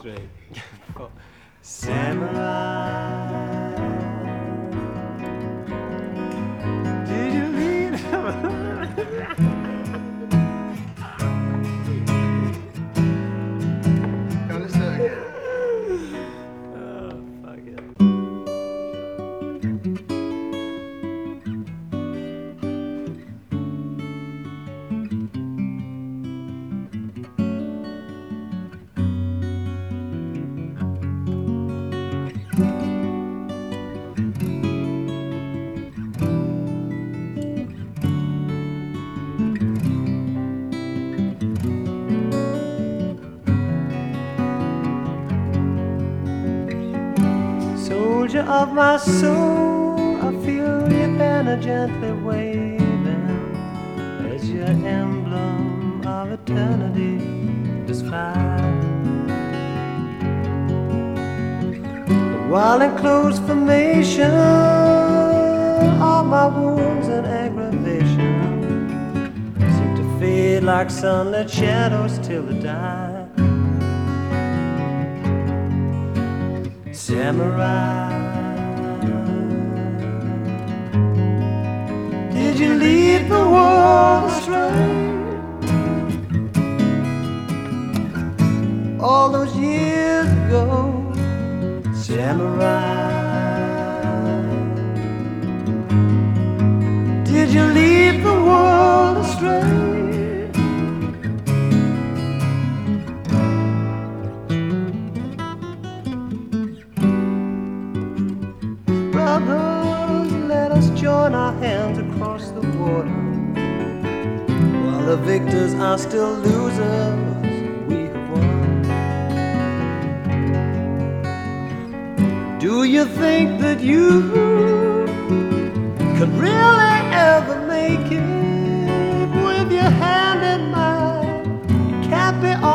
3, 4. Samurai, did you lead? Let's do it again. Oh, fuck it. Soldier of my soul, I feel your banner gently waving as your emblem of eternity does fly. While in close formation, all my wounds and aggravation seem to fade like sunlit shadows till they die. Samurai, did you lead the world astray? All those years ago, Samurai, did you lead the world astray? Brothers, let us join our hands across the water. While the victors are still losers, we have won. Do you think that you could really ever make it with your hand in mine? You can't be